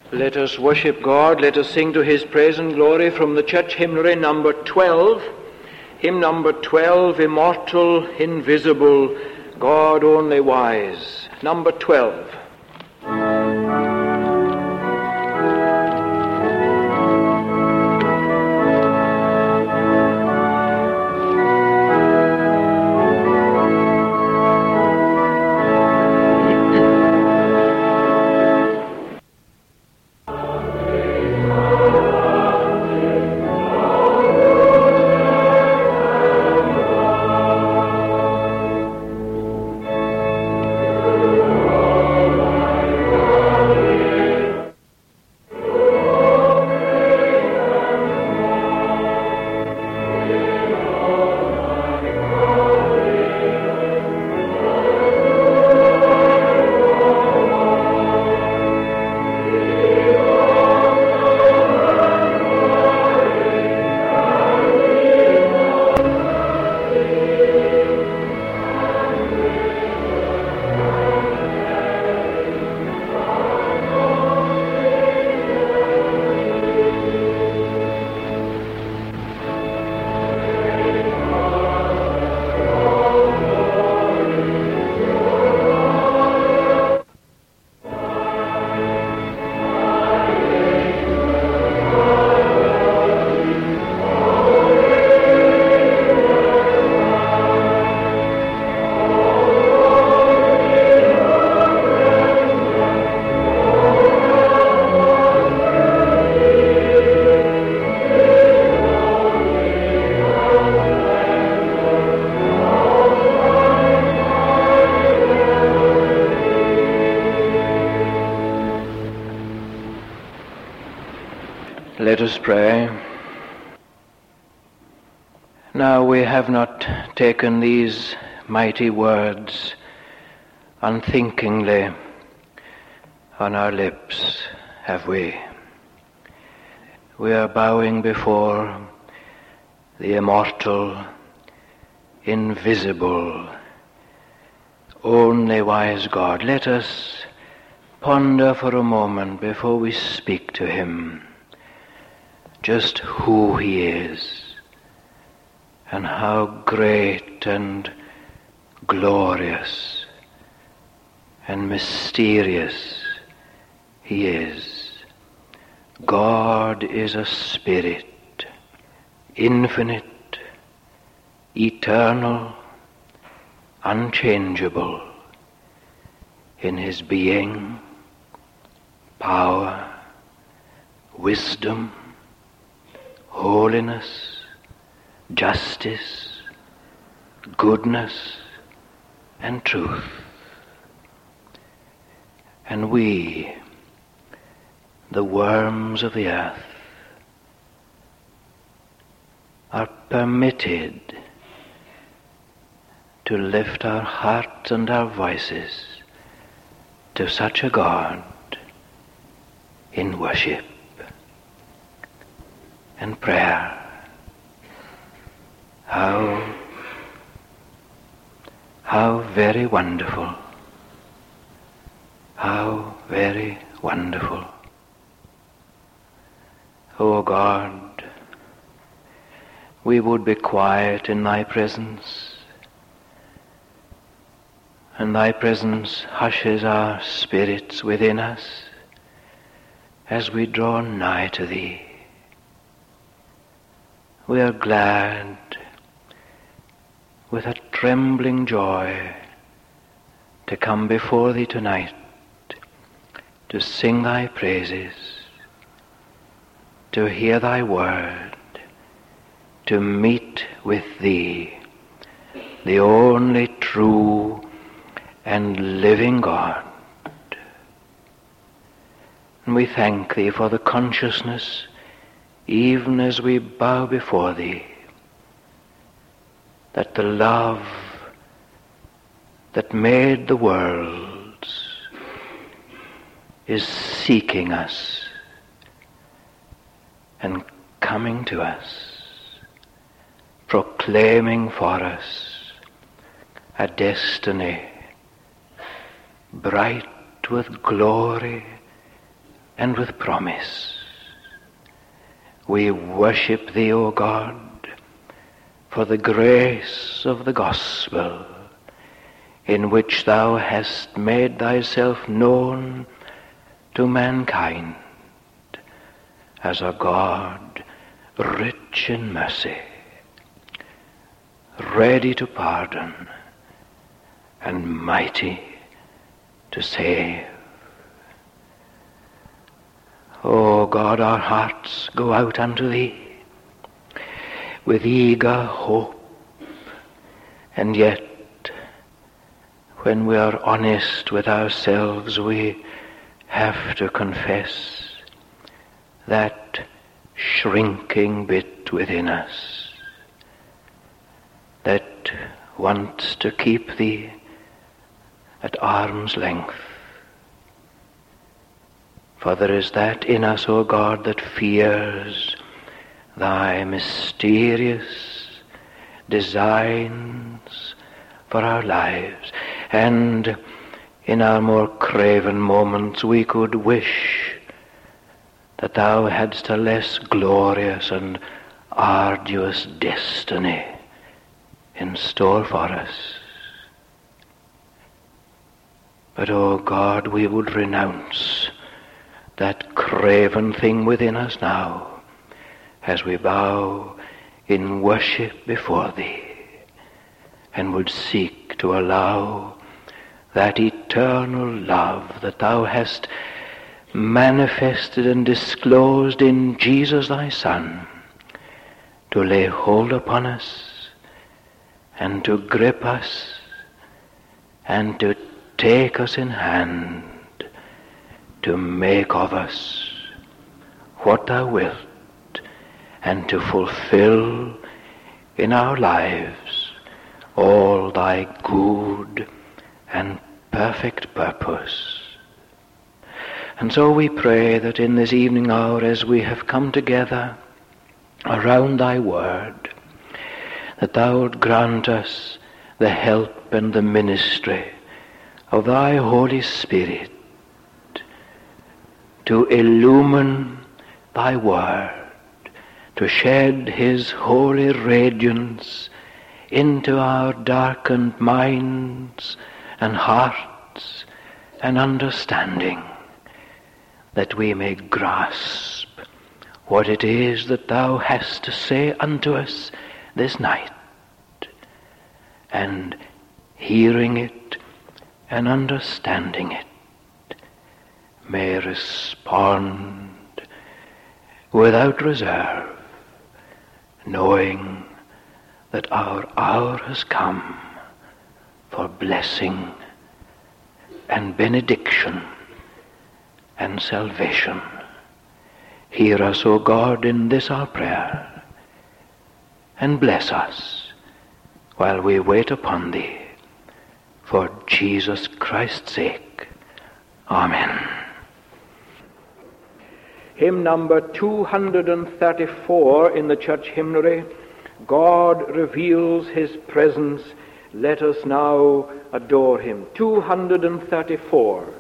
Let us worship God. Let us sing to his praise and glory from the church hymnary number 12. Hymn number 12, Immortal, Invisible, God only wise. Number 12. Let us pray. Now we have not taken these mighty words unthinkingly on our lips, have we? We are bowing before the immortal, invisible, only wise God. Let us ponder for a moment before we speak to him just who he is and how great and glorious and mysterious he is. God is a spirit, infinite, eternal, unchangeable in his being, power, wisdom, holiness, justice, goodness, and truth. And we, the worms of the earth, are permitted to lift our hearts and our voices to such a God in worship and prayer. How very wonderful. How very wonderful. O God, we would be quiet in thy presence, and thy presence hushes our spirits within us as we draw nigh to thee. We are glad with a trembling joy to come before thee tonight, to sing thy praises, to hear thy word, to meet with thee, the only true and living God. And we thank thee for the consciousness, even as we bow before thee, that the love that made the worlds is seeking us and coming to us, proclaiming for us a destiny bright with glory and with promise. We worship thee, O God, for the grace of the gospel, in which thou hast made thyself known to mankind as a God rich in mercy, ready to pardon, and mighty to save. O God, our hearts go out unto thee with eager hope, and yet when we are honest with ourselves, we have to confess that shrinking bit within us that wants to keep thee at arm's length. For there is that in us, O God, that fears thy mysterious designs for our lives. And in our more craven moments we could wish that thou hadst a less glorious and arduous destiny in store for us. But, O God, we would renounce that craven thing within us now as we bow in worship before thee, and would seek to allow that eternal love that thou hast manifested and disclosed in Jesus thy Son to lay hold upon us and to grip us and to take us in hand, to make of us what thou wilt, and to fulfill in our lives all thy good and perfect purpose. And so we pray that in this evening hour, as we have come together around thy word, that thou would grant us the help and the ministry of thy Holy Spirit to illumine thy word, to shed his holy radiance into our darkened minds and hearts and understanding, that we may grasp what it is that thou hast to say unto us this night, and hearing it and understanding it, may respond without reserve, knowing that our hour has come for blessing and benediction and salvation. Hear us, O God, in this our prayer, and bless us while we wait upon thee, for Jesus Christ's sake. Amen. Hymn number 234 in the church hymnary, God reveals his presence, let us now adore him. 234.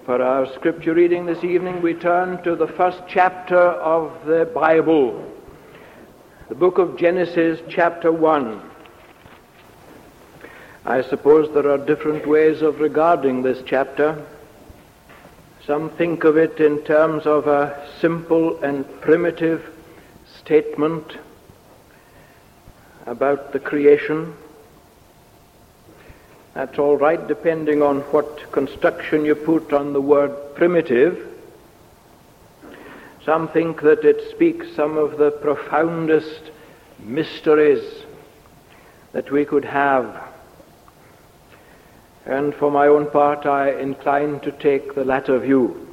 For our scripture reading this evening, we turn to the first chapter of the Bible, the book of Genesis, chapter 1. I suppose there are different ways of regarding this chapter. Some think of it in terms of a simple and primitive statement about the creation. That's all right, depending on what construction you put on the word primitive. Some think that it speaks some of the profoundest mysteries that we could have. And for my own part, I incline to take the latter view.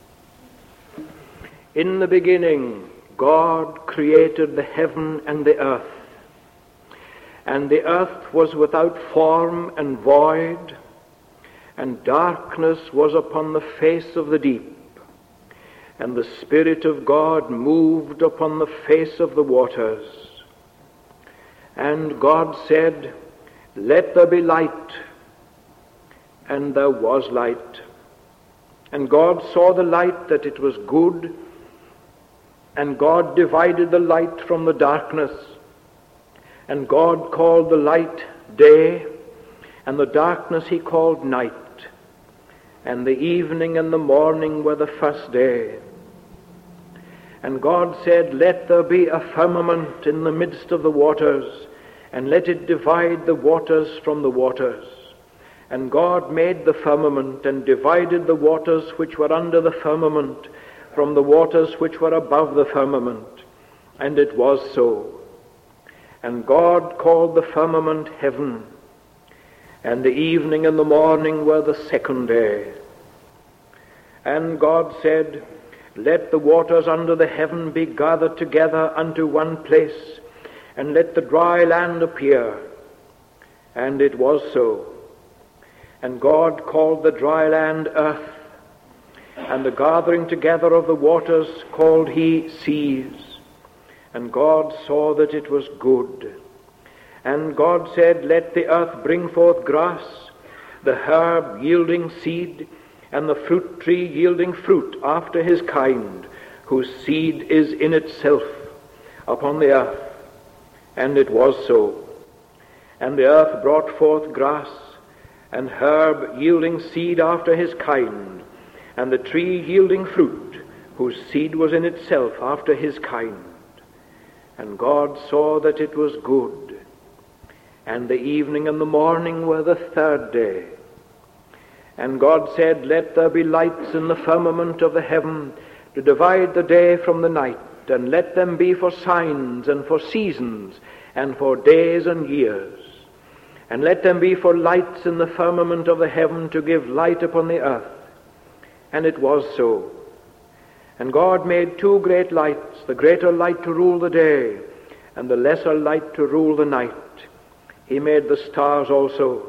In the beginning, God created the heaven and the earth. And the earth was without form and void, and darkness was upon the face of the deep. And the Spirit of God moved upon the face of the waters. And God said, "Let there be light." And there was light. And God saw the light that it was good, and God divided the light from the darkness. And God called the light day, and the darkness he called night. And the evening and the morning were the first day. And God said, "Let there be a firmament in the midst of the waters, and let it divide the waters from the waters." And God made the firmament, and divided the waters which were under the firmament from the waters which were above the firmament. And it was so. And God called the firmament heaven, and the evening and the morning were the second day. And God said, "Let the waters under the heaven be gathered together unto one place, and let the dry land appear." And it was so. And God called the dry land earth, and the gathering together of the waters called he seas. And God saw that it was good. And God said, "Let the earth bring forth grass, the herb yielding seed, and the fruit tree yielding fruit after his kind, whose seed is in itself upon the earth." And it was so. And the earth brought forth grass, and herb yielding seed after his kind, and the tree yielding fruit, whose seed was in itself after his kind. And God saw that it was good. And the evening and the morning were the third day. And God said, "Let there be lights in the firmament of the heaven to divide the day from the night, and let them be for signs and for seasons and for days and years. And let them be for lights in the firmament of the heaven to give light upon the earth." And it was so. And God made two great lights, the greater light to rule the day, and the lesser light to rule the night. He made the stars also.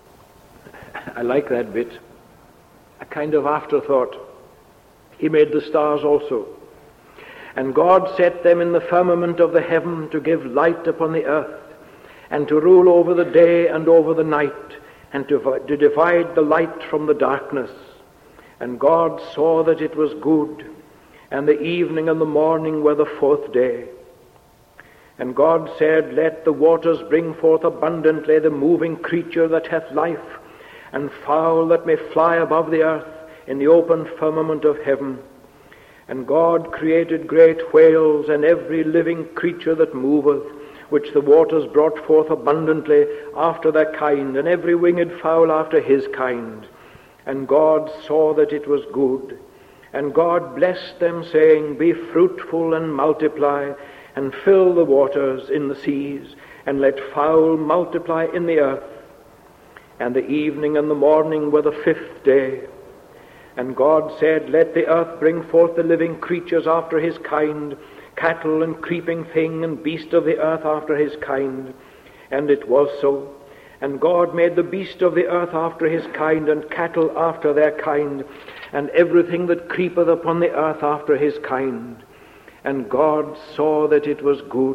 I like that bit. A kind of afterthought. He made the stars also. And God set them in the firmament of the heaven to give light upon the earth, and to rule over the day and over the night, and to divide the light from the darkness. And God saw that it was good. And the evening and the morning were the fourth day. And God said, "Let the waters bring forth abundantly the moving creature that hath life, and fowl that may fly above the earth in the open firmament of heaven." And God created great whales, and every living creature that moveth, which the waters brought forth abundantly after their kind, and every winged fowl after his kind. And God saw that it was good. And God blessed them, saying, "Be fruitful and multiply, and fill the waters in the seas, and let fowl multiply in the earth." And the evening and the morning were the fifth day. And God said, "Let the earth bring forth the living creatures after his kind, cattle and creeping thing, and beast of the earth after his kind." And it was so. And God made the beast of the earth after his kind, and cattle after their kind, and everything that creepeth upon the earth after his kind. And God saw that it was good.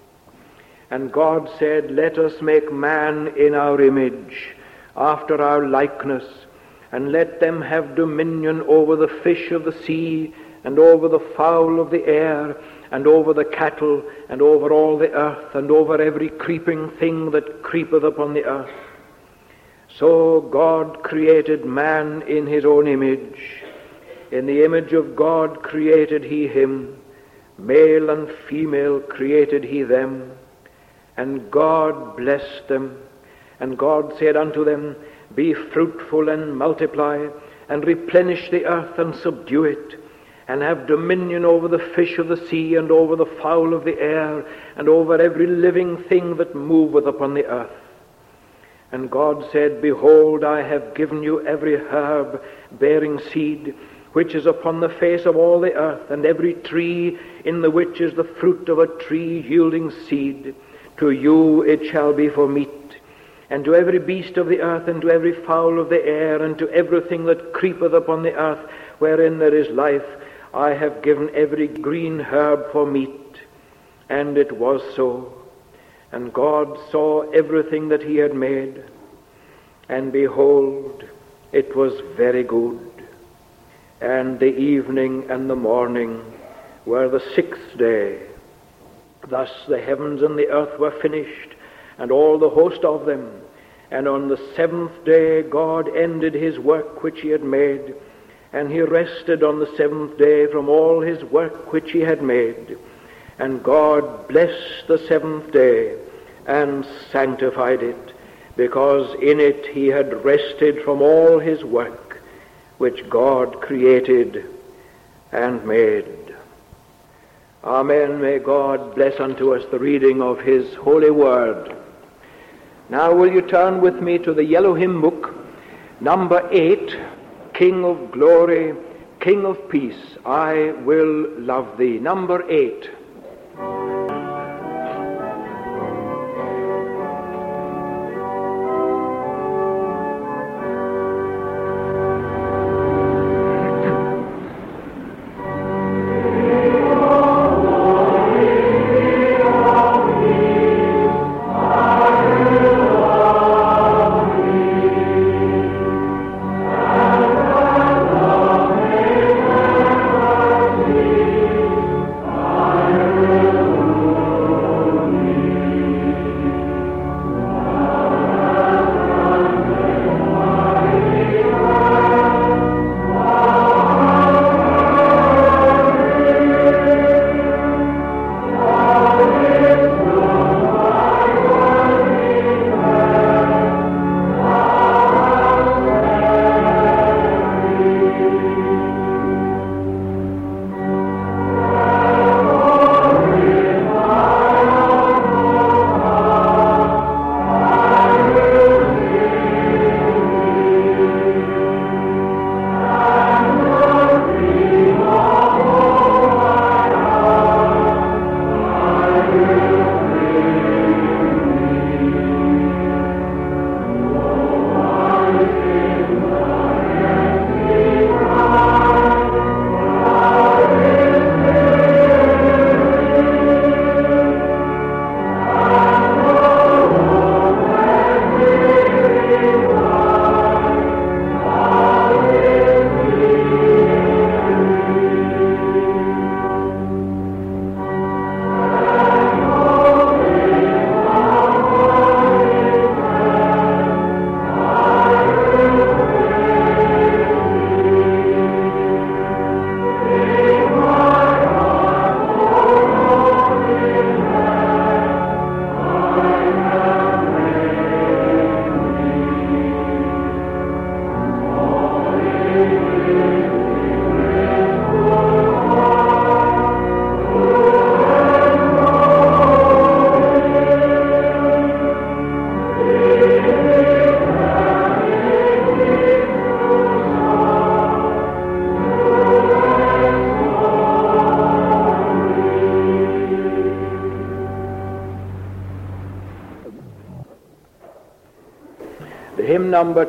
And God said, "Let us make man in our image, after our likeness, and let them have dominion over the fish of the sea, and over the fowl of the air, and over the cattle, and over all the earth, and over every creeping thing that creepeth upon the earth. So God created man in his own image. In the image of God created he him. Male and female created he them. And God blessed them. And God said unto them, Be fruitful and multiply, and replenish the earth and subdue it, and have dominion over the fish of the sea, and over the fowl of the air, and over every living thing that moveth upon the earth. And God said, Behold, I have given you every herb bearing seed, which is upon the face of all the earth, and every tree in the which is the fruit of a tree yielding seed. To you it shall be for meat. And to every beast of the earth, and to every fowl of the air, and to everything that creepeth upon the earth, wherein there is life, I have given every green herb for meat. And it was so. And God saw everything that he had made, and behold, it was very good. And the evening and the morning were the sixth day. Thus the heavens and the earth were finished, and all the host of them. And on the seventh day God ended his work which he had made, and he rested on the seventh day from all his work which he had made. And God blessed the seventh day, and sanctified it, because in it he had rested from all his work which God created and made. Amen. May God bless unto us the reading of his holy word. Now will you turn with me to the yellow hymn book, number 8, King of Glory, King of Peace, I will love thee. Number 8. Hymn number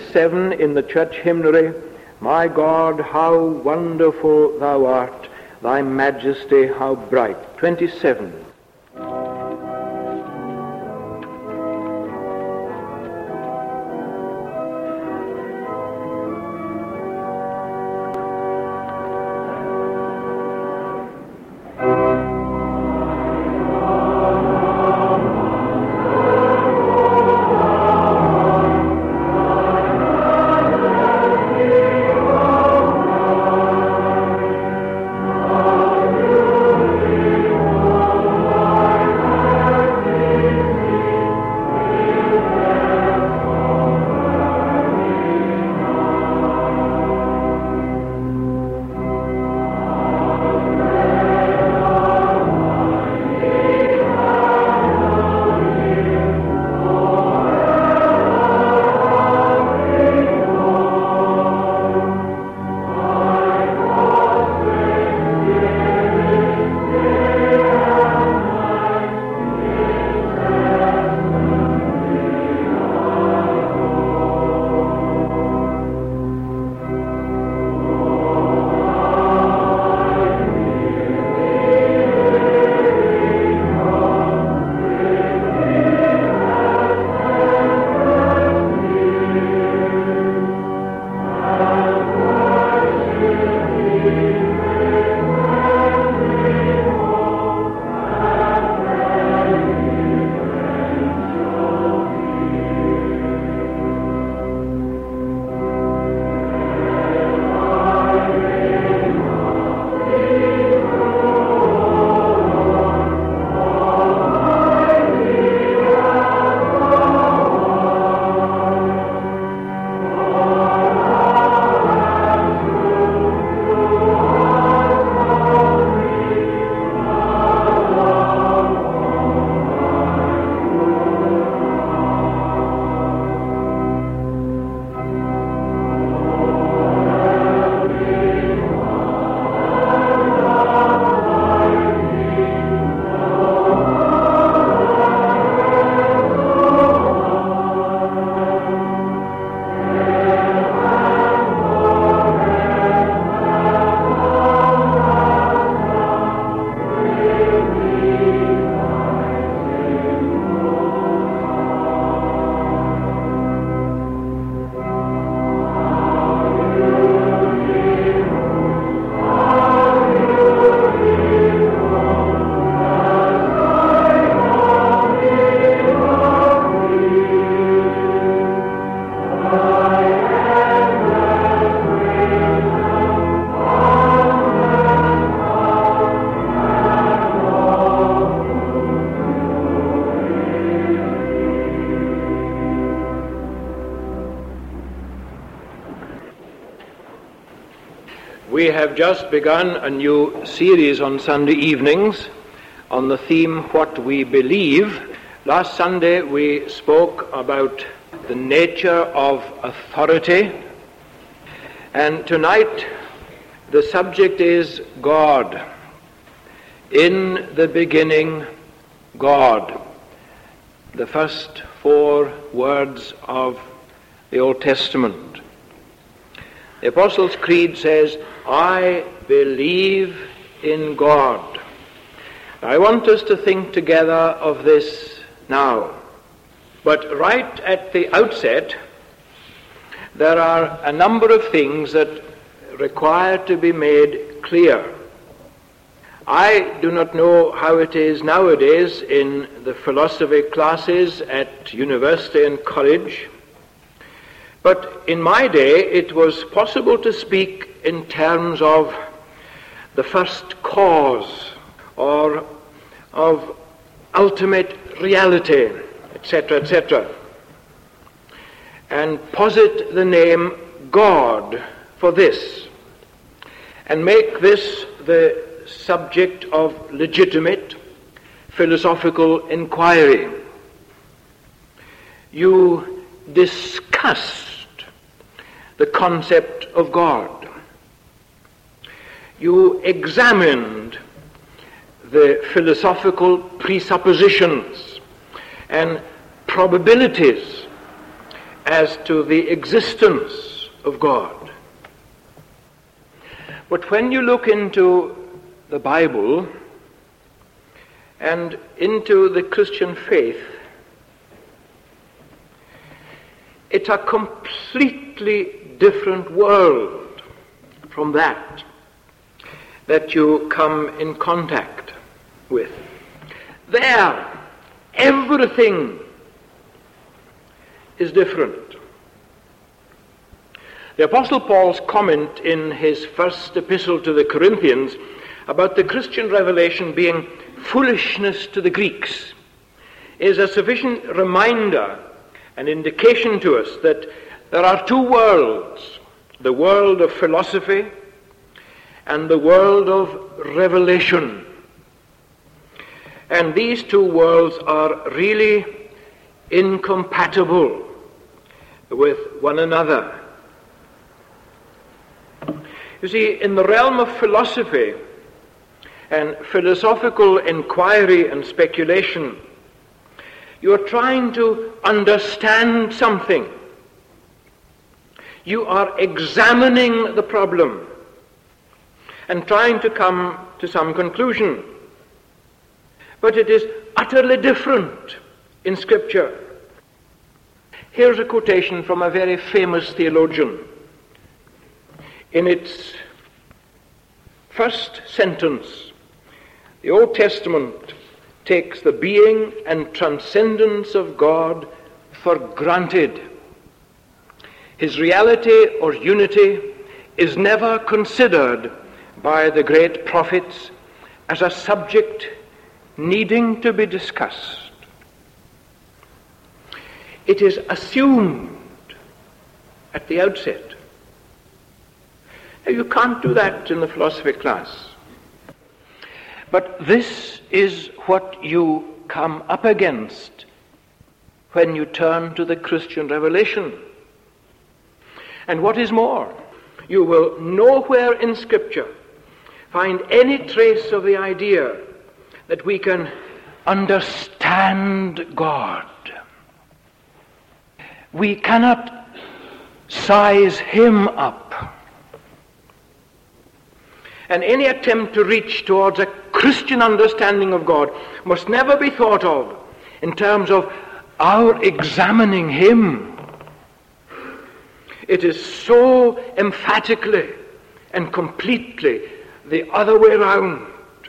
27 in the church hymnary, My God, how wonderful thou art, thy majesty how bright. 27. We have just begun a new series on Sunday evenings on the theme, What We Believe. Last Sunday we spoke about the nature of authority, and tonight the subject is God. In the beginning, God. The first 4 words of the Old Testament. The Apostles' Creed says, I believe in God. I want us to think together of this now. But right at the outset, there are a number of things that require to be made clear. I do not know how it is nowadays in the philosophy classes at university and college, but in my day it was possible to speak in terms of the first cause or of ultimate reality, etc., etc., and posit the name God for this, and make this the subject of legitimate philosophical inquiry. You discussed the concept of God. You examined the philosophical presuppositions and probabilities as to the existence of God. But when you look into the Bible and into the Christian faith, it's a completely different world from that you come in contact with. There, everything is different. The Apostle Paul's comment in his first epistle to the Corinthians about the Christian revelation being foolishness to the Greeks is a sufficient reminder, an indication to us that there are 2 worlds, the world of philosophy and the world of revelation. And these 2 worlds are really incompatible with one another. You see, in the realm of philosophy and philosophical inquiry and speculation, you are trying to understand something. You are examining the problem and trying to come to some conclusion. But it is utterly different in Scripture. Here's a quotation from a very famous theologian. In its first sentence, the Old Testament takes the being and transcendence of God for granted. His reality or unity is never considered by the great prophets as a subject needing to be discussed. It is assumed at the outset. Now, you can't do that in the philosophy class. But this is what you come up against when you turn to the Christian revelation. And what is more, you will nowhere in Scripture find any trace of the idea that we can understand God. We cannot size Him up. And any attempt to reach towards a Christian understanding of God must never be thought of in terms of our examining Him. It is so emphatically and completely the other way around.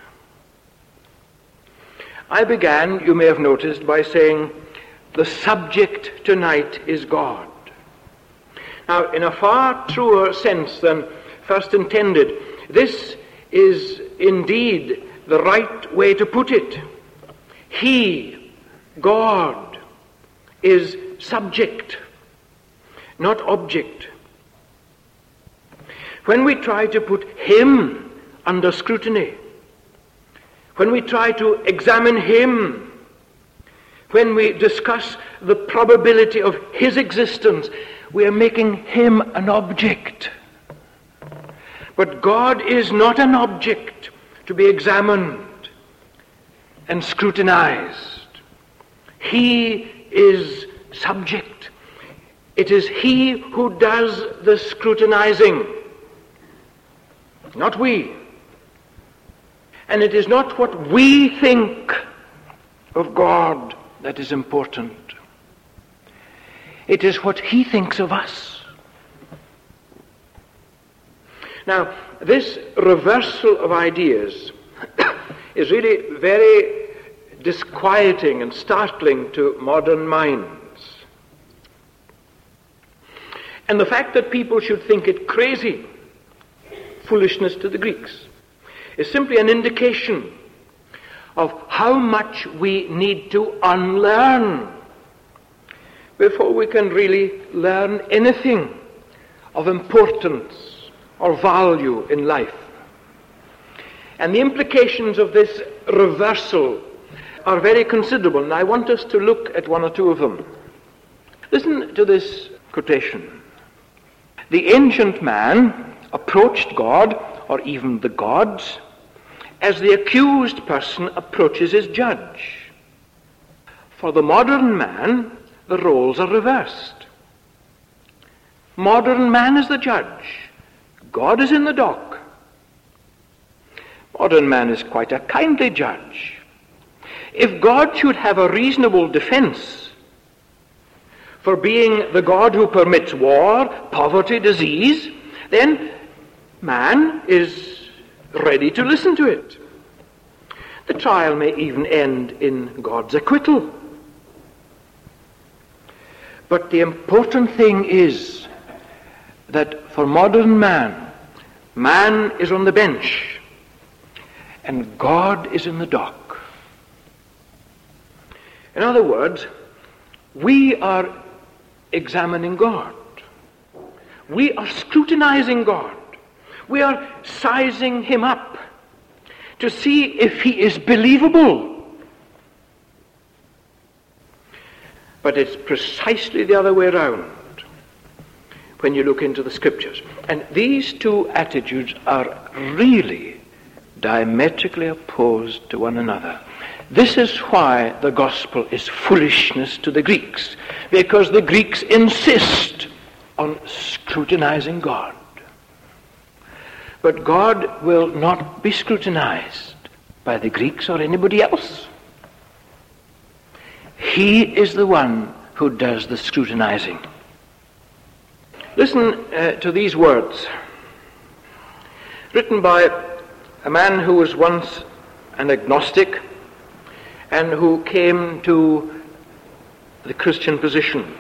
I began, you may have noticed, by saying the subject tonight is God. Now, in a far truer sense than first intended, this is indeed the right way to put it. He, God, is subject, not object. when we try to put him under scrutiny, when we try to examine him, when we discuss the probability of his existence, we are making him an object. But God is not an object to be examined and scrutinized. He is subject. It is he who does the scrutinizing, not we. And it is not what we think of God that is important. It is what he thinks of us. Now, this reversal of ideas is really very disquieting and startling to modern minds. And the fact that people should think it crazy, foolishness to the Greeks, is simply an indication of how much we need to unlearn before we can really learn anything of importance or value in life. And the implications of this reversal are very considerable, and I want us to look at one or two of them. Listen to this quotation. The ancient man approached God, or even the gods, as the accused person approaches his judge. For the modern man, the roles are reversed. Modern man is the judge. God is in the dock. Modern man is quite a kindly judge. If God should have a reasonable defense for being the God who permits war, poverty, disease, then man is ready to listen to it. The trial may even end in God's acquittal. But the important thing is that for modern man, man is on the bench and God is in the dock. In other words, we are examining God. We are scrutinizing God. We are sizing him up to see if he is believable. But it's precisely the other way around when you look into the scriptures. And these two attitudes are really diametrically opposed to one another. This is why the gospel is foolishness to the Greeks, because the Greeks insist on scrutinizing God. But God will not be scrutinized by the Greeks or anybody else. He is the one who does the scrutinizing. Listen to these words, written by a man who was once an agnostic and who came to the Christian position.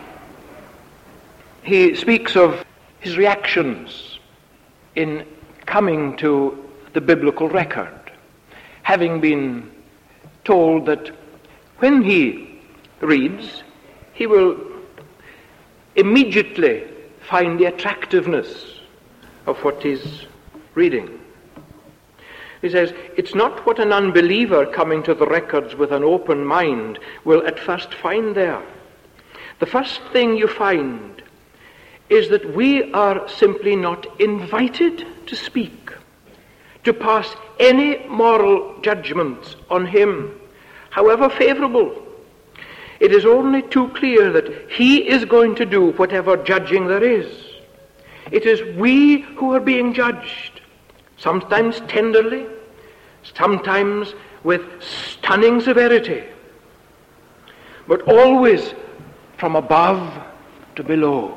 He speaks of his reactions in coming to the biblical record, having been told that when he reads, he will immediately find the attractiveness of what he's reading. He says, it's not what an unbeliever coming to the records with an open mind will at first find there. The first thing you find is that we are simply not invited to speak, to pass any moral judgments on him, however favorable. It is only too clear that he is going to do whatever judging there is. It is we who are being judged, sometimes tenderly, sometimes with stunning severity, but always from above to below.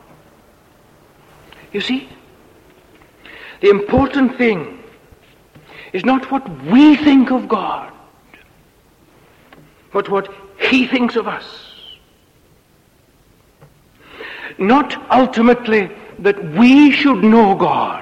You see, the important thing is not what we think of God, but what he thinks of us. Not ultimately that we should know God,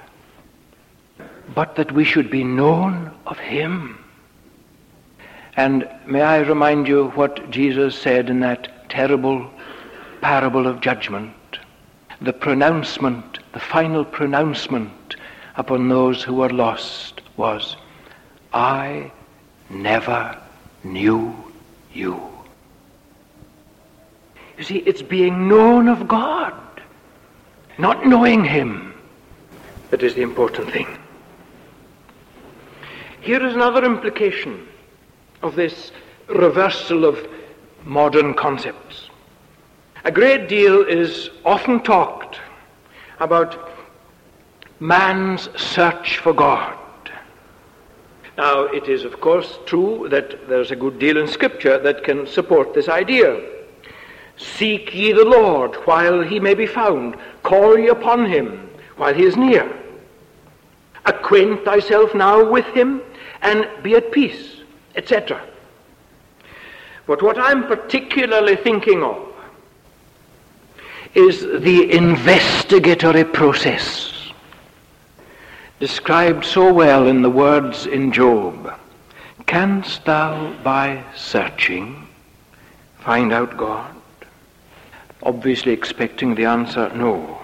but that we should be known of him. And may I remind you what Jesus said in that terrible parable of judgment, the pronouncement the final pronouncement upon those who were lost was, I never knew you. You see, it's being known of God, not knowing him, that is the important thing. Here is another implication of this reversal of modern concepts. A great deal is often talked about man's search for God. Now, it is of course true that there's a good deal in Scripture that can support this idea. Seek ye the Lord while he may be found. Call ye upon him while he is near. Acquaint thyself now with him and be at peace, etc. But what I'm particularly thinking of is the investigatory process described so well in the words in Job. Canst thou by searching find out God? Obviously expecting the answer, no.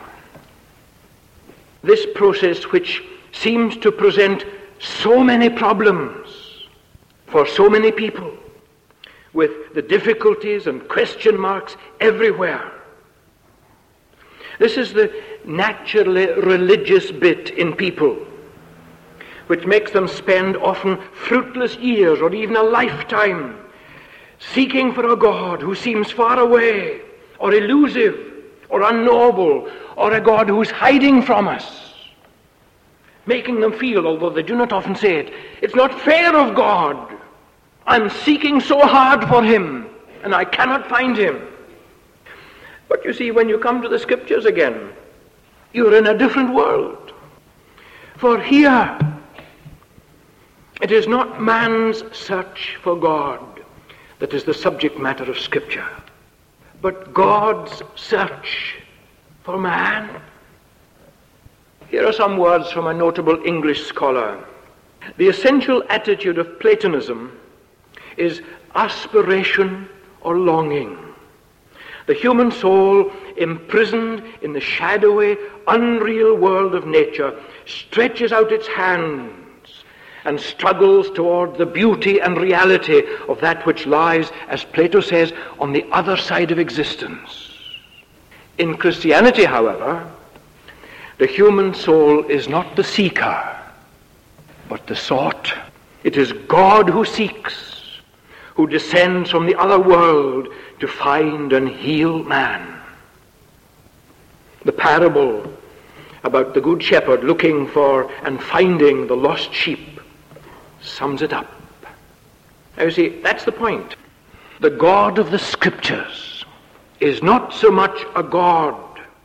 This process, which seems to present so many problems for so many people, with the difficulties and question marks everywhere. This is the naturally religious bit in people, which makes them spend often fruitless years or even a lifetime seeking for a God who seems far away or elusive or unknowable, or a God who's hiding from us, making them feel, although they do not often say it, it's not fair of God. I'm seeking so hard for him and I cannot find him. But you see, when you come to the Scriptures again, you're in a different world. For here, it is not man's search for God that is the subject matter of Scripture, but God's search for man. Here are some words from a notable English scholar. The essential attitude of Platonism is aspiration or longing. The human soul, imprisoned in the shadowy, unreal world of nature, stretches out its hands and struggles toward the beauty and reality of that which lies, as Plato says, on the other side of existence. In Christianity, however, the human soul is not the seeker, but the sought. It is God who seeks, who descends from the other world to find and heal man. The parable about the good shepherd looking for and finding the lost sheep sums it up. Now you see, that's the point. The God of the Scriptures is not so much a God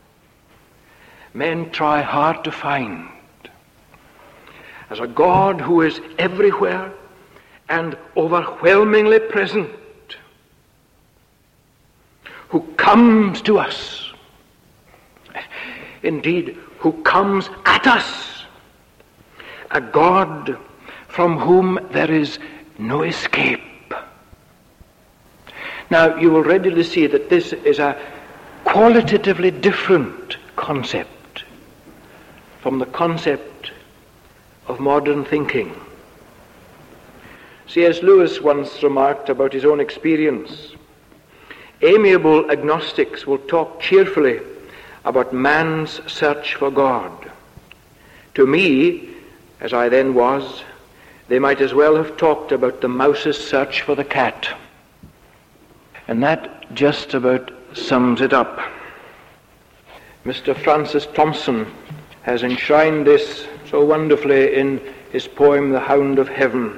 men try hard to find as a God who is everywhere and overwhelmingly present, who comes to us, indeed, who comes at us, a God from whom there is no escape. Now, you will readily see that this is a qualitatively different concept from the concept of modern thinking. C.S. Lewis once remarked about his own experience, amiable agnostics will talk cheerfully about man's search for God. To me, as I then was, they might as well have talked about the mouse's search for the cat. And that just about sums it up. Mr. Francis Thompson has enshrined this so wonderfully in his poem, The Hound of Heaven.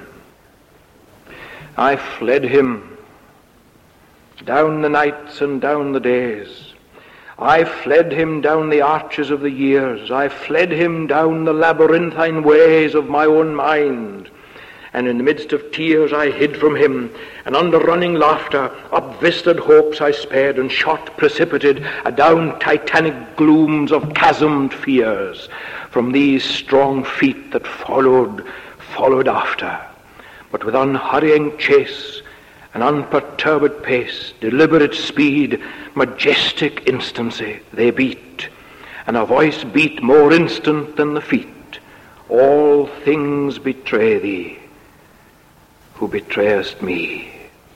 I fled him down the nights and down the days. I fled him down the arches of the years. I fled him down the labyrinthine ways of my own mind. And in the midst of tears I hid from him, and under running laughter, up vistaed hopes I sped, and shot precipitate adown titanic glooms of chasmed fears from these strong feet that followed after. But with unhurrying chase, an unperturbed pace, deliberate speed, majestic instancy, they beat, and a voice beat more instant than the feet. All things betray thee, who betrayest me.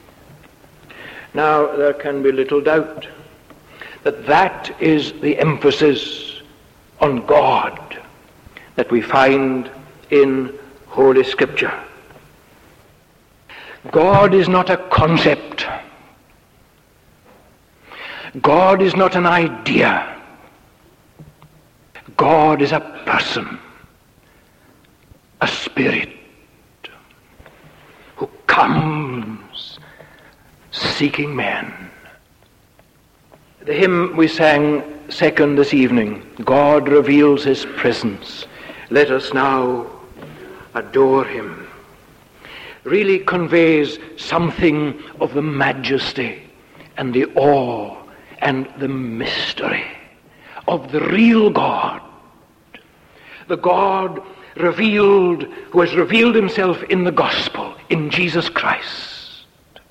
Now, there can be little doubt that that is the emphasis on God that we find in Holy Scripture. God is not a concept. God is not an idea. God is a person, a spirit who comes seeking men. The hymn we sang second this evening, God reveals his presence, let us now adore him, really conveys something of the majesty and the awe and the mystery of the real God, the God revealed, who has revealed himself in the gospel, in Jesus Christ.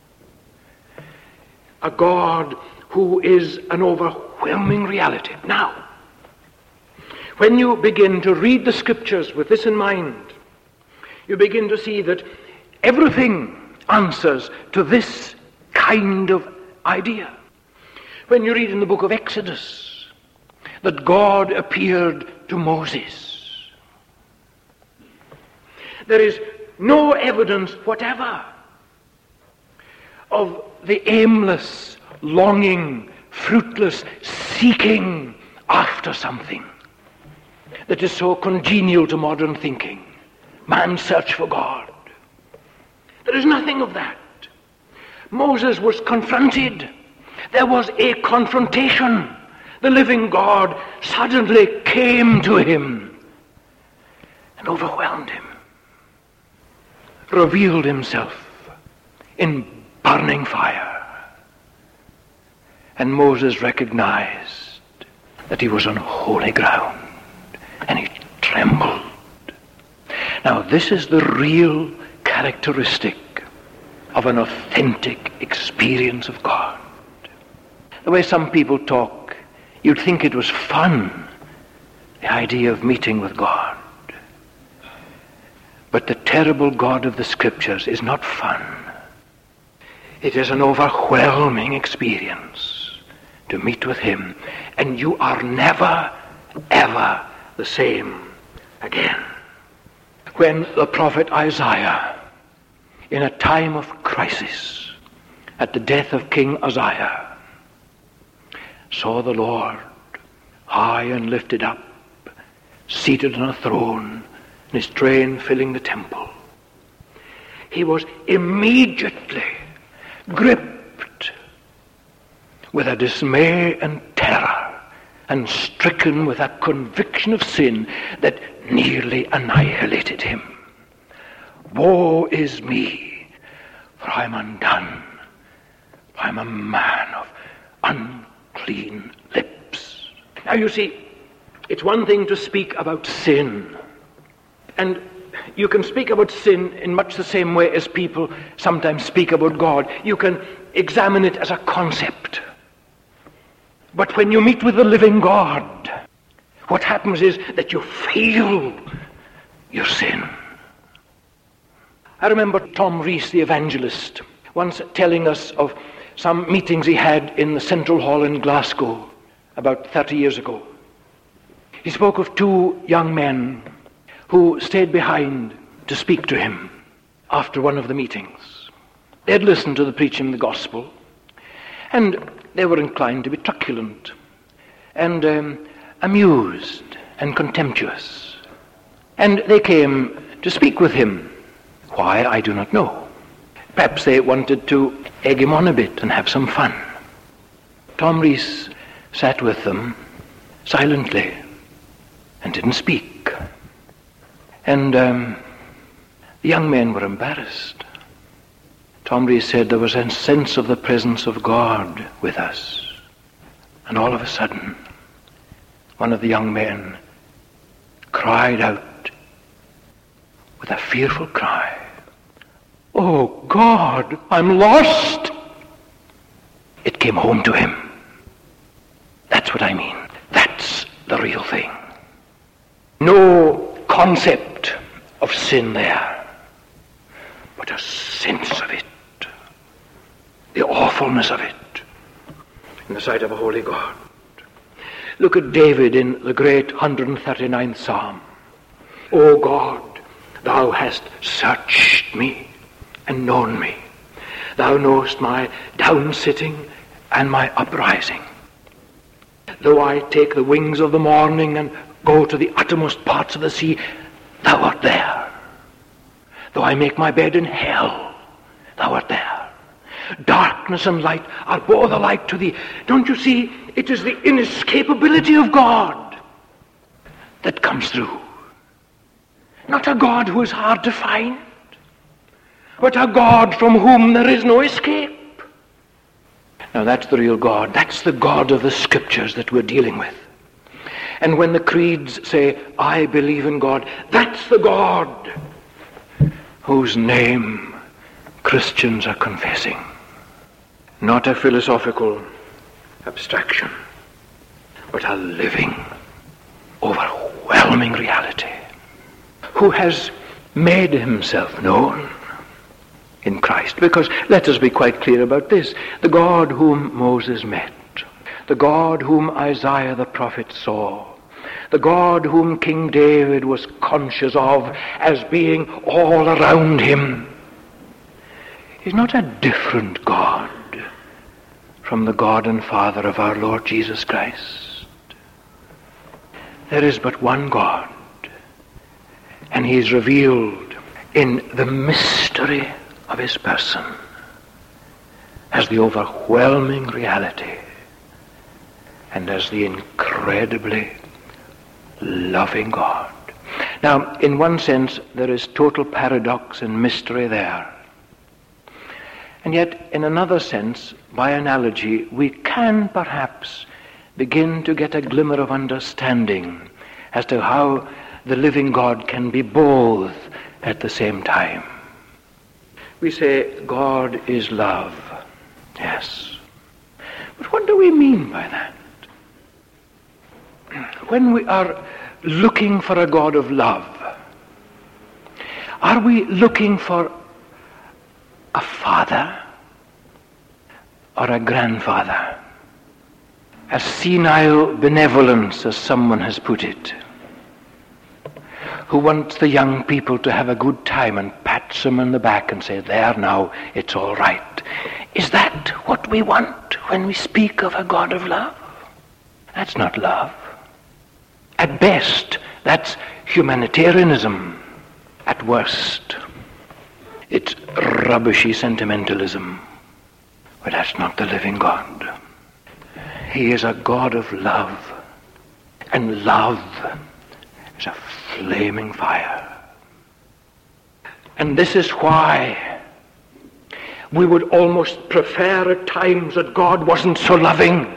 A God who is an overwhelming reality. Now, when you begin to read the Scriptures with this in mind, you begin to see that everything answers to this kind of idea. When you read in the book of Exodus that God appeared to Moses, there is no evidence whatever of the aimless, longing, fruitless seeking after something that is so congenial to modern thinking. Man's search for God. There is nothing of that. Moses was confronted. There was a confrontation. The living God suddenly came to him and overwhelmed him, revealed himself in burning fire. And Moses recognized that he was on holy ground, and he trembled. Now, this is the real characteristic of an authentic experience of God. The way some people talk, you'd think it was fun, the idea of meeting with God. But the terrible God of the Scriptures is not fun. It is an overwhelming experience to meet with him, and you are never, ever the same again. When the prophet Isaiah, in a time of crisis, at the death of King Uzziah, saw the Lord high and lifted up, seated on a throne, and his train filling the temple, he was immediately gripped with a dismay and terror, and stricken with a conviction of sin that nearly annihilated him. Woe is me, for I am undone. I am a man of unclean lips. Now you see, it's one thing to speak about sin, and you can speak about sin in much the same way as people sometimes speak about God. You can examine it as a concept. But when you meet with the living God, what happens is that you feel your sin. I remember Tom Rees, the evangelist, once telling us of some meetings he had in the Central Hall in Glasgow about 30 years ago. He spoke of two young men who stayed behind to speak to him after one of the meetings. They had listened to the preaching of the gospel, and they were inclined to be truculent and amused and contemptuous. And they came to speak with him. Why, I do not know. Perhaps they wanted to egg him on a bit and have some fun. Tom Rees sat with them silently and didn't speak. And the young men were embarrassed. Tom Rees said there was a sense of the presence of God with us. And all of a sudden, one of the young men cried out with a fearful cry, "Oh God, I'm lost!" It came home to him. That's what I mean. That's the real thing. No concept of sin there, but a sense of it, the awfulness of it in the sight of a holy God. Look at David in the great 139th Psalm. O God, thou hast searched me and known me. Thou knowest my down-sitting and my uprising. Though I take the wings of the morning and go to the uttermost parts of the sea, thou art there. Though I make my bed in hell, thou art there. Darkness and light are both alike to thee. Don't you see? It is the inescapability of God that comes through. Not a God who is hard to find, but a God from whom there is no escape. Now that's the real God. That's the God of the Scriptures that we're dealing with. And when the creeds say, I believe in God, that's the God whose name Christians are confessing. Not a philosophical abstraction, but a living, overwhelming reality, who has made himself known in Christ. Because let us be quite clear about this. The God whom Moses met, the God whom Isaiah the prophet saw, the God whom King David was conscious of as being all around him, is not a different God from the God and Father of our Lord Jesus Christ. There is but one God, and he is revealed in the mystery of his person as the overwhelming reality and as the incredibly loving God. Now, in one sense, there is total paradox and mystery there. And yet, in another sense, by analogy, we can perhaps begin to get a glimmer of understanding as to how the living God can be both at the same time. We say, God is love. Yes. But what do we mean by that? When we are looking for a God of love, are we looking for a father or a grandfather? A senile benevolence, as someone has put it, who wants the young people to have a good time and pats them on the back and say, there now, it's all right. Is that what we want when we speak of a God of love? That's not love. At best, that's humanitarianism. At worst, it's rubbishy sentimentalism. But that's not the living God. He is a God of love. And love is a flaming fire. And this is why we would almost prefer at times that God wasn't so loving.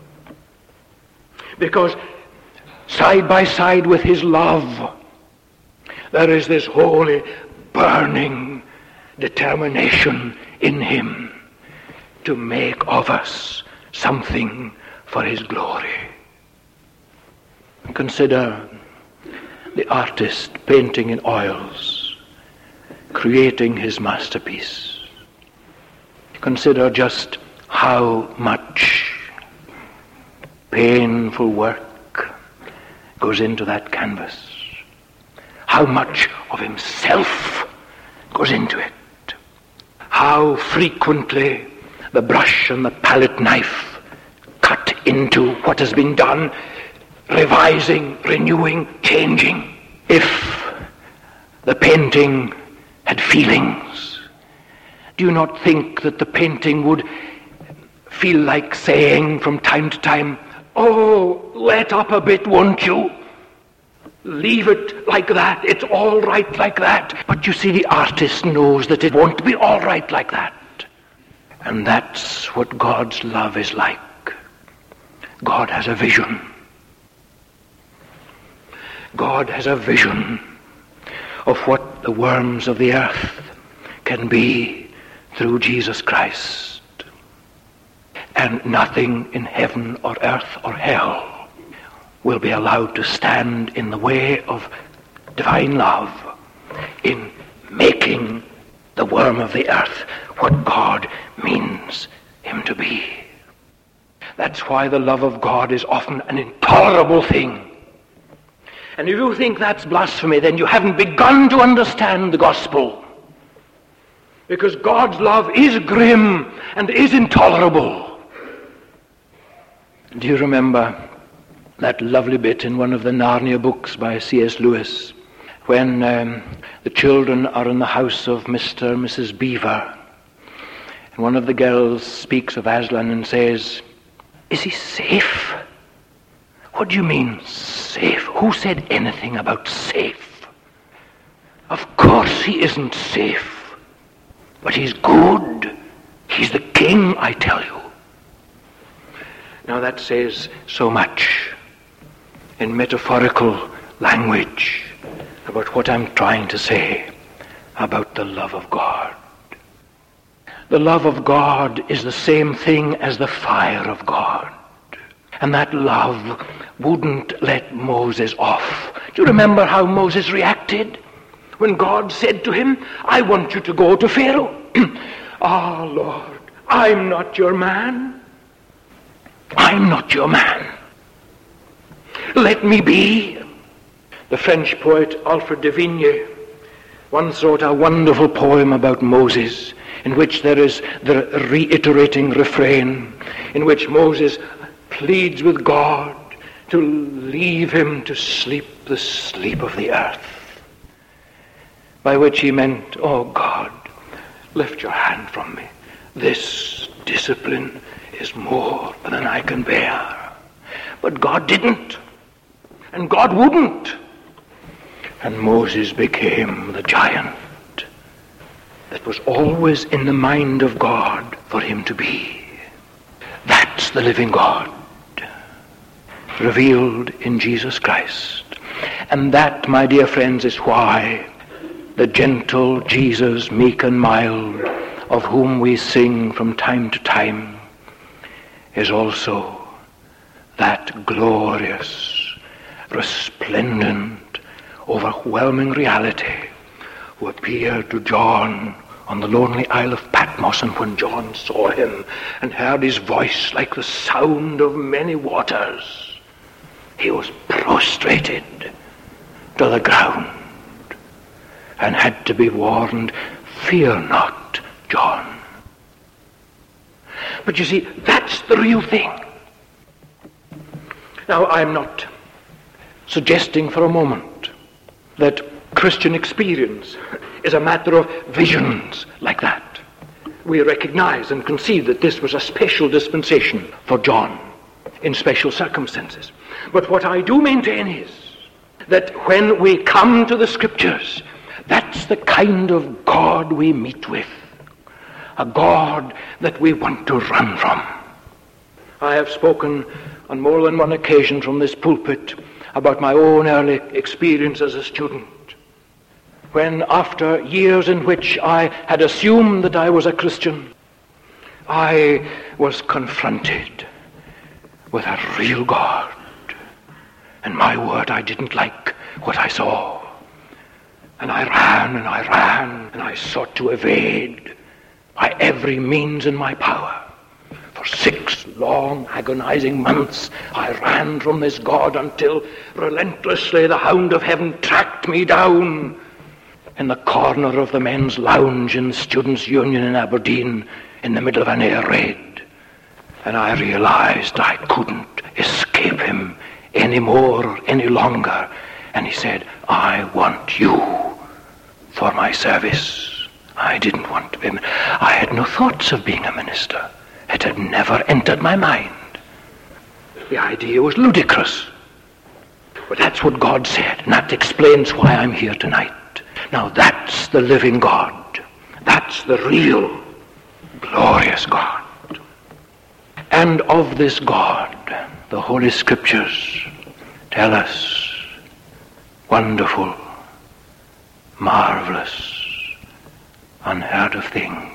Because side by side with his love, there is this holy, burning determination in him to make of us something for his glory. Consider the artist painting in oils, creating his masterpiece. Consider just how much painful work goes into that canvas. How much of himself goes into it. How frequently the brush and the palette knife cut into what has been done, revising, renewing, changing. If the painting had feelings, do you not think that the painting would feel like saying from time to time, oh, let up a bit, won't you? Leave it like that. It's all right like that. But you see, the artist knows that it won't be all right like that. And that's what God's love is like. God has a vision. God has a vision of what the worms of the earth can be through Jesus Christ. And nothing in heaven or earth or hell will be allowed to stand in the way of divine love in making the worm of the earth what God means him to be. That's why the love of God is often an intolerable thing. And if you think that's blasphemy, then you haven't begun to understand the gospel. Because God's love is grim and is intolerable. Do you remember that lovely bit in one of the Narnia books by C.S. Lewis, when the children are in the house of Mr. and Mrs. Beaver, and one of the girls speaks of Aslan and says, "Is he safe?" "What do you mean, safe? Who said anything about safe? Of course he isn't safe. But he's good. He's the king, I tell you." Now that says so much in metaphorical language about what I'm trying to say about the love of God. The love of God is the same thing as the fire of God. And that love wouldn't let Moses off. Do you remember how Moses reacted when God said to him, "I want you to go to Pharaoh"? "Ah, Lord, I'm not your man. I'm not your man. Let me be." The French poet Alfred de Vigny once wrote a wonderful poem about Moses, in which there is the reiterating refrain, in which Moses pleads with God to leave him to sleep the sleep of the earth. By which he meant, "Oh God, lift your hand from me. This discipline is more than I can bear." But God didn't. And God wouldn't. And Moses became the giant that was always in the mind of God for him to be. That's the living God, revealed in Jesus Christ. And that, my dear friends, is why the gentle Jesus, meek and mild, of whom we sing from time to time, is also that glorious, resplendent, overwhelming reality who appeared to John on the lonely Isle of Patmos, and when John saw him and heard his voice like the sound of many waters, he was prostrated to the ground and had to be warned, "Fear not, John." But you see, that's the real thing. Now, I'm not suggesting for a moment that Christian experience is a matter of visions like that. We recognize and conceive that this was a special dispensation for John in special circumstances. But what I do maintain is that when we come to the Scriptures, that's the kind of God we meet with, a God that we want to run from. I have spoken on more than one occasion from this pulpit about my own early experience as a student, when after years in which I had assumed that I was a Christian, I was confronted with a real God. And my word, I didn't like what I saw. And I ran and I ran and I sought to evade by every means in my power. For 6 long, agonizing months, I ran from this God until relentlessly the hound of heaven tracked me down in the corner of the men's lounge in the Students' Union in Aberdeen in the middle of an air raid. And I realized I couldn't escape him any more or any longer. And he said, "I want you for my service." I didn't want to be. I had no thoughts of being a minister. It had never entered my mind. The idea was ludicrous. But that's what God said, and that explains why I'm here tonight. Now that's the living God. That's the real, glorious God. And of this God, the Holy Scriptures tell us wonderful, marvelous, unheard of things.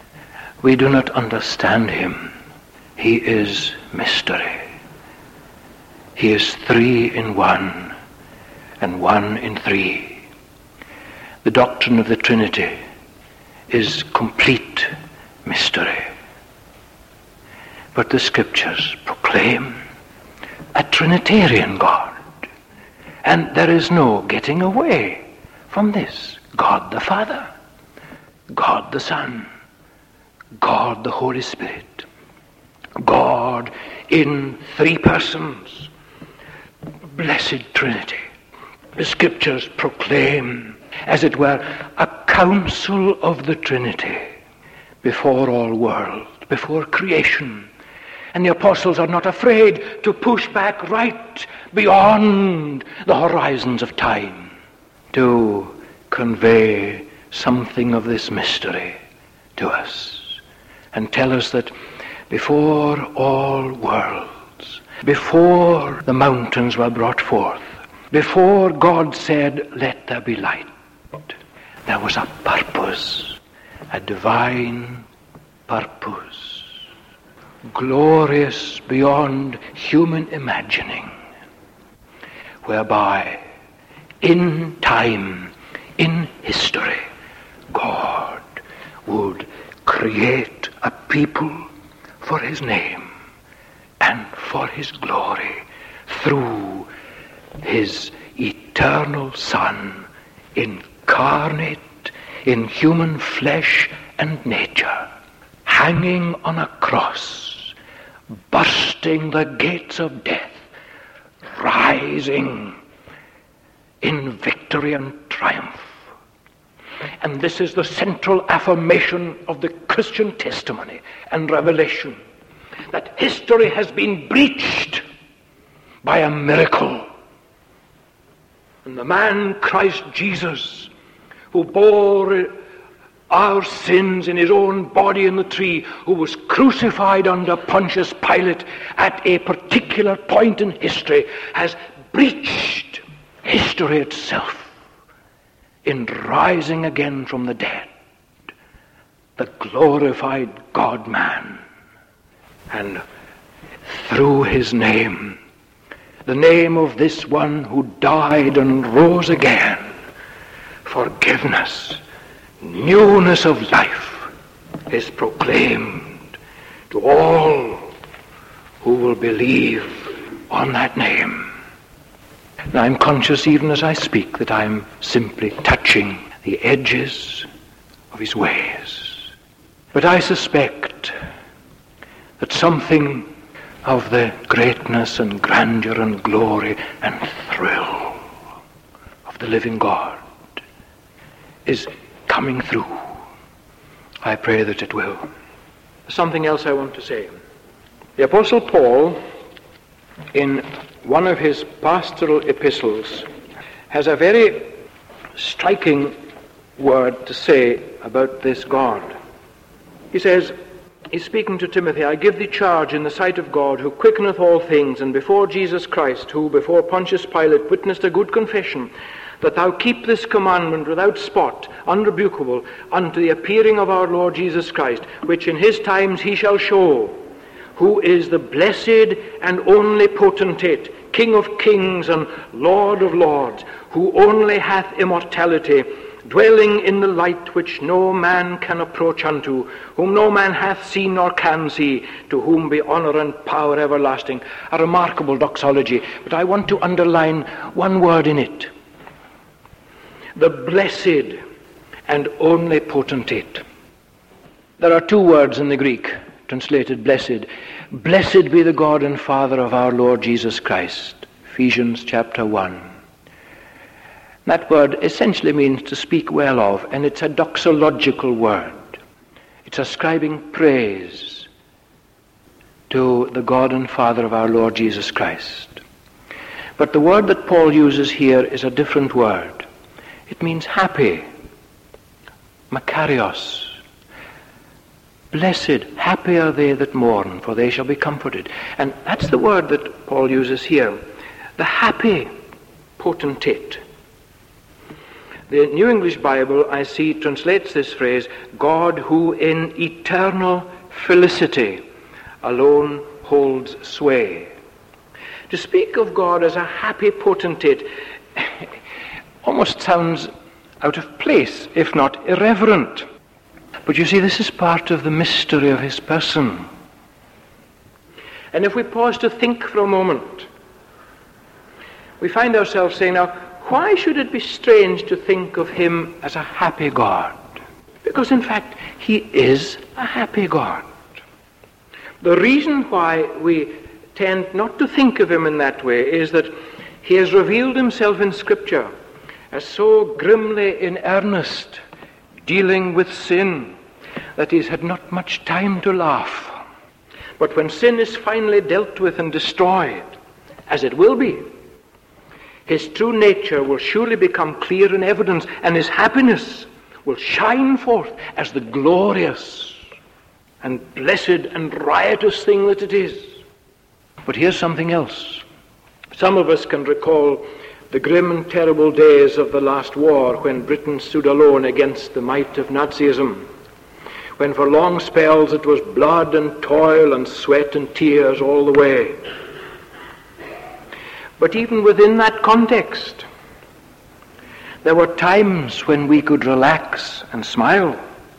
We do not understand him. He is mystery. He is three in one and one in three. The doctrine of the Trinity is complete mystery. But the Scriptures proclaim a Trinitarian God. And there is no getting away from this. God the Father, God the Son, God the Holy Spirit. God in three persons. Blessed Trinity. The Scriptures proclaim, as it were, a council of the Trinity before all world, before creation. And the apostles are not afraid to push back right beyond the horizons of time to convey something of this mystery to us and tell us that before all worlds, before the mountains were brought forth, before God said, "Let there be light," there was a purpose, a divine purpose, glorious beyond human imagining, whereby in time, in history, God would create a people for his name and for his glory through his eternal Son, incarnate in human flesh and nature, hanging on a cross, bursting the gates of death, rising in victory and triumph. And this is the central affirmation of the Christian testimony and revelation, that history has been breached by a miracle. And the man Christ Jesus, who bore our sins in his own body in the tree, who was crucified under Pontius Pilate at a particular point in history, has breached history itself in rising again from the dead, the glorified God-man. And through his name, the name of this one who died and rose again, forgiveness, newness of life is proclaimed to all who will believe on that name. Now I'm conscious even as I speak that I'm simply touching the edges of his ways. But I suspect that something of the greatness and grandeur and glory and thrill of the living God is coming through. I pray that it will. Something else I want to say. The Apostle Paul, in one of his pastoral epistles, has a very striking word to say about this God. He says, he's speaking to Timothy, "I give thee charge in the sight of God, who quickeneth all things, and before Jesus Christ, who before Pontius Pilate witnessed a good confession, that thou keep this commandment without spot, unrebukable, unto the appearing of our Lord Jesus Christ, which in his times he shall show, who is the blessed and only potentate, King of kings and Lord of lords, who only hath immortality, dwelling in the light which no man can approach unto, whom no man hath seen nor can see, to whom be honor and power everlasting." A remarkable doxology, but I want to underline one word in it. The blessed and only potentate. There are two words in the Greek translated blessed. Blessed be the God and Father of our Lord Jesus Christ. Ephesians chapter 1. That word essentially means to speak well of, and it's a doxological word. It's ascribing praise to the God and Father of our Lord Jesus Christ. But the word that Paul uses here is a different word. It means happy, makarios. Blessed, happy are they that mourn, for they shall be comforted. And that's the word that Paul uses here. The happy potentate. The New English Bible, I see, translates this phrase, God who in eternal felicity alone holds sway. To speak of God as a happy potentate almost sounds out of place, if not irreverent. But you see, this is part of the mystery of his person. And if we pause to think for a moment, we find ourselves saying, now, why should it be strange to think of him as a happy God? Because in fact, he is a happy God. The reason why we tend not to think of him in that way is that he has revealed himself in Scripture as so grimly in earnest, dealing with sin, that he's had not much time to laugh. But when sin is finally dealt with and destroyed, as it will be, his true nature will surely become clear in evidence, and his happiness will shine forth as the glorious and blessed and riotous thing that it is. But here's something else. Some of us can recall the grim and terrible days of the last war, when Britain stood alone against the might of Nazism, when for long spells it was blood and toil and sweat and tears all the way. But even within that context, there were times when we could relax and smile.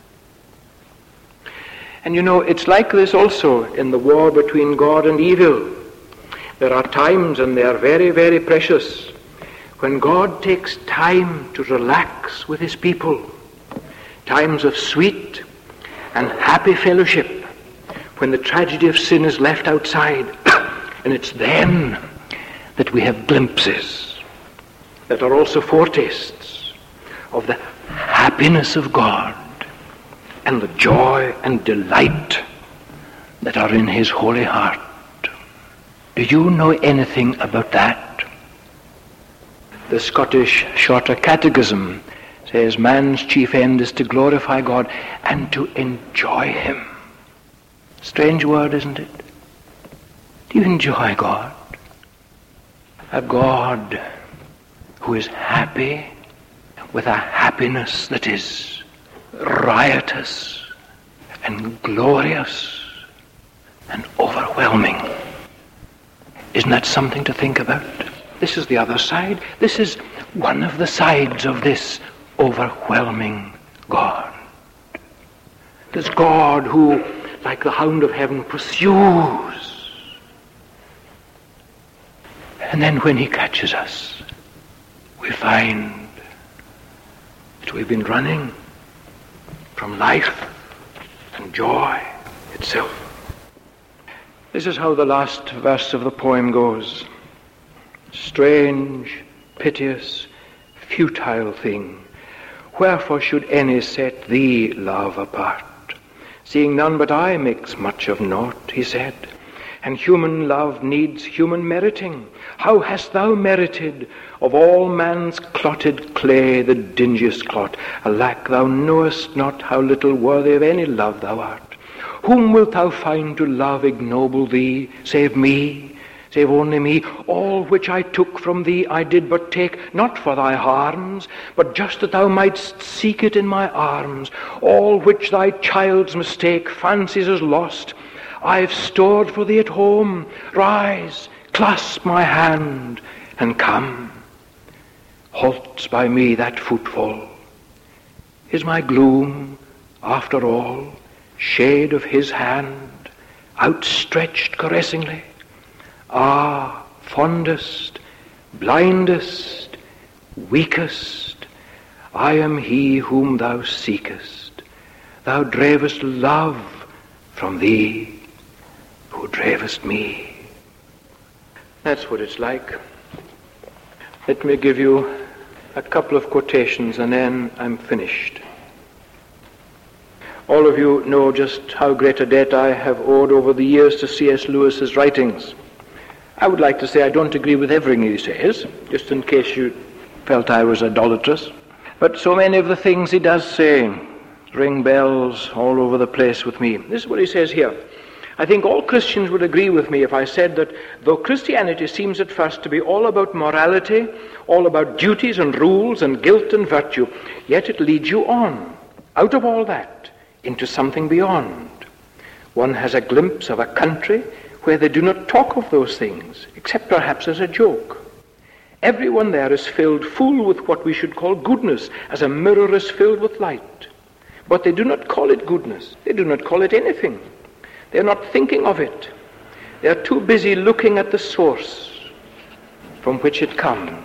And you know, it's like this also in the war between God and evil. There are times, and they are very, very precious, when God takes time to relax with his people. Times of sweet and happy fellowship, when the tragedy of sin is left outside. And it's then that we have glimpses that are also foretastes of the happiness of God and the joy and delight that are in his holy heart. Do you know anything about that? The Scottish Shorter Catechism says man's chief end is to glorify God and to enjoy him. Strange word, isn't it? Do you enjoy God? A God who is happy with a happiness that is riotous and glorious and overwhelming. Isn't that something to think about? This is the other side. This is one of the sides of this overwhelming God. This God who, like the hound of heaven, pursues. And then when he catches us, we find that we've been running from life and joy itself. This is how the last verse of the poem goes. Strange, piteous, futile thing, wherefore should any set thee, love, apart? Seeing none but I makes much of naught, he said, and human love needs human meriting. How hast thou merited of all man's clotted clay the dingiest clot? Alack, thou knowest not how little worthy of any love thou art. Whom wilt thou find to love ignoble thee, save me, save only me? All which I took from thee I did but take, not for thy harms, but just that thou mightst seek it in my arms. All which thy child's mistake fancies as lost, I've stored for thee at home. Rise, clasp my hand, and come. Halts by me that footfall. Is my gloom, after all, shade of his hand, outstretched caressingly? Ah, fondest, blindest, weakest, I am he whom thou seekest. Thou dravest love from thee, who dravest me. That's what it's like. Let me give you a couple of quotations and then I'm finished. All of you know just how great a debt I have owed over the years to C.S. Lewis's writings. I would like to say I don't agree with everything he says, just in case you felt I was idolatrous. But so many of the things he does say ring bells all over the place with me. This is what he says here. I think all Christians would agree with me if I said that though Christianity seems at first to be all about morality, all about duties and rules and guilt and virtue, yet it leads you on, out of all that, into something beyond. One has a glimpse of a country where they do not talk of those things, except perhaps as a joke. Everyone there is filled full with what we should call goodness, as a mirror is filled with light. But they do not call it goodness. They do not call it anything. They are not thinking of it. They are too busy looking at the source from which it comes.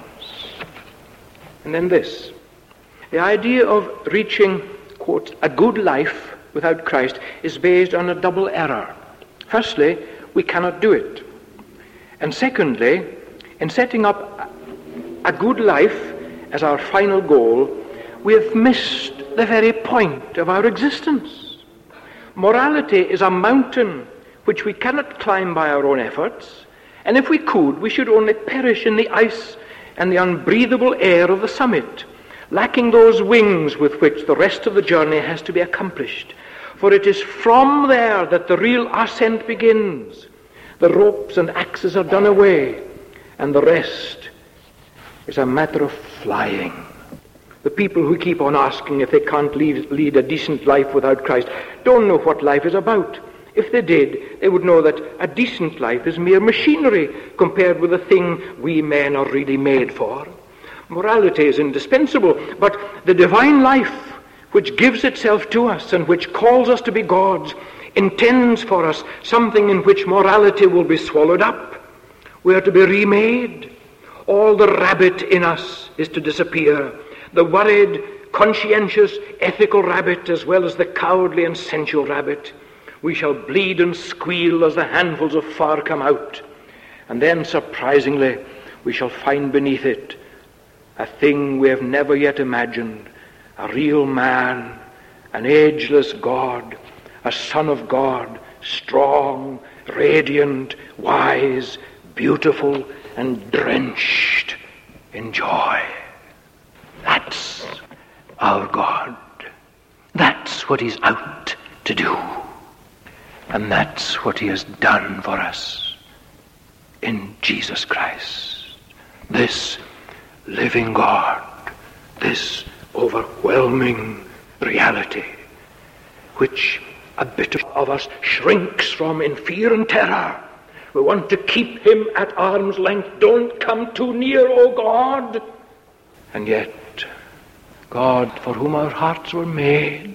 And then this. The idea of reaching, quote, a good life without Christ is based on a double error. Firstly, we cannot do it. And secondly, in setting up a good life as our final goal, we have missed the very point of our existence. Morality is a mountain which we cannot climb by our own efforts, and if we could, we should only perish in the ice and the unbreathable air of the summit, lacking those wings with which the rest of the journey has to be accomplished. For it is from there that the real ascent begins. The ropes and axes are done away, and the rest is a matter of flying. The people who keep on asking if they can't lead a decent life without Christ don't know what life is about. If they did, they would know that a decent life is mere machinery compared with the thing we men are really made for. Morality is indispensable, but the divine life, which gives itself to us and which calls us to be gods, intends for us something in which morality will be swallowed up. We are to be remade. All the rabbit in us is to disappear. The worried, conscientious, ethical rabbit, as well as the cowardly and sensual rabbit. We shall bleed and squeal as the handfuls of fur come out. And then, surprisingly, we shall find beneath it a thing we have never yet imagined, a real man, an ageless God, a Son of God, strong, radiant, wise, beautiful, and drenched in joy. That's our God. That's what he's out to do. And that's what he has done for us in Jesus Christ. This living God, this overwhelming reality, which a bit of us shrinks from in fear and terror. We want to keep him at arm's length. Don't come too near, O God. And yet, God, for whom our hearts were made.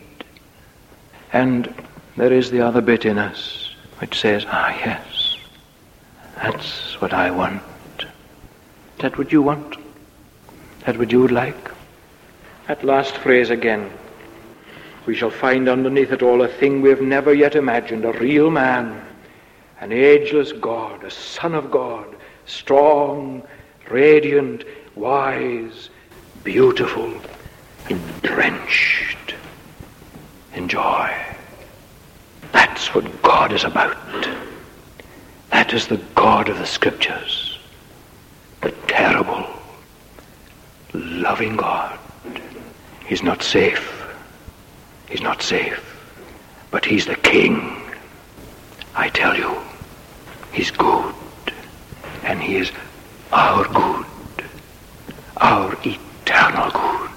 And there is the other bit in us which says, yes, that's what I want. Is that what you want? Is that what you would like? That last phrase again. We shall find underneath it all a thing we have never yet imagined, a real man, an ageless God, a Son of God, strong, radiant, wise, beautiful, and drenched in joy. That's what God is about. That is the God of the Scriptures, the terrible, loving God. He's not safe. He's not safe, but he's the King. I tell you, he's good, and he is our good, our eternal good.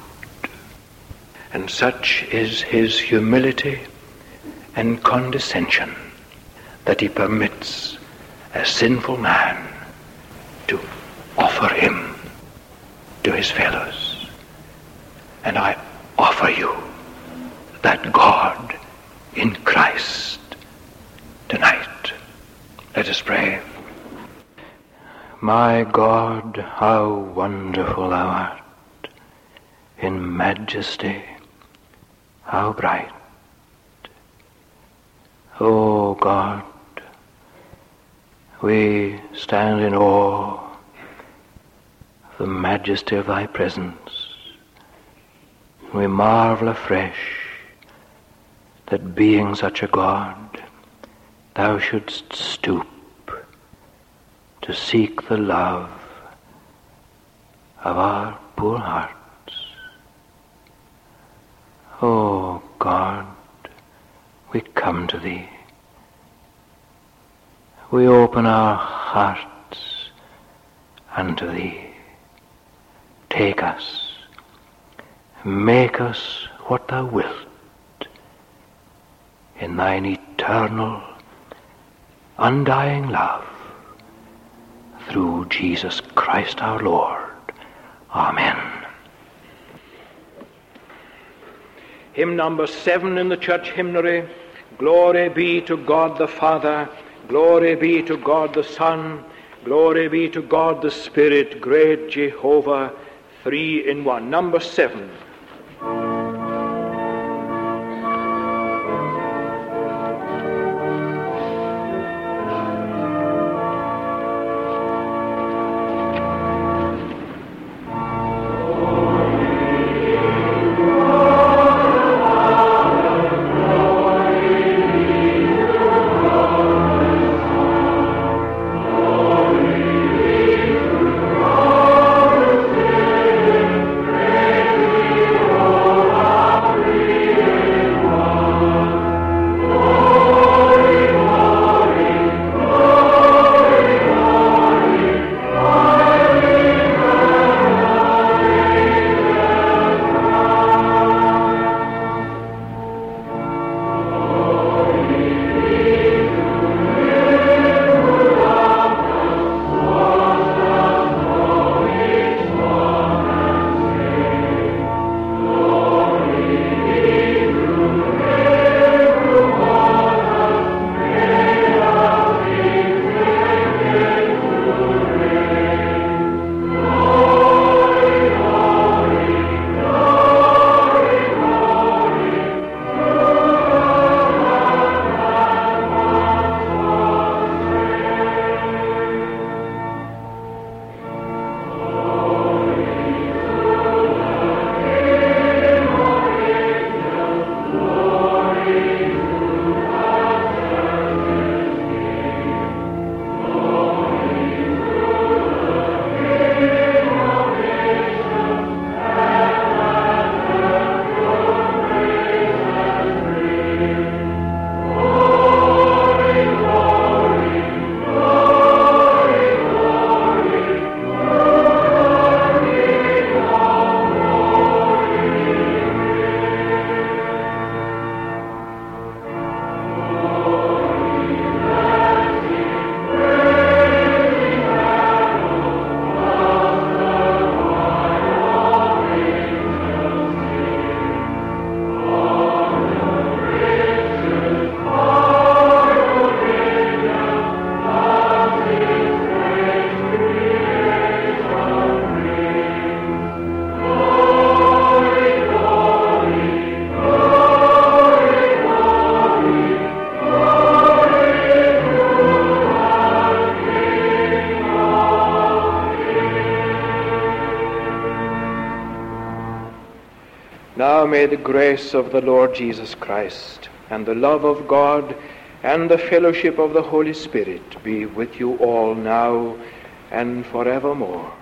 And such is his humility and condescension that he permits a sinful man to offer him to his fellows. And I offer you that God in Christ tonight. Let us pray. My God, how wonderful thou art, in majesty, how bright. O God, we stand in awe of the majesty of thy presence. We marvel afresh that being such a God, thou shouldst stoop to seek the love of our poor hearts. O God, we come to thee. We open our hearts unto thee. Take us, make us what thou wilt, in thine eternal, undying love, through Jesus Christ our Lord. Amen. Hymn number 7 in the church hymnary. Glory be to God the Father, glory be to God the Son, glory be to God the Spirit, great Jehovah, three in one. Number 7. Now may the grace of the Lord Jesus Christ and the love of God and the fellowship of the Holy Spirit be with you all now and forevermore.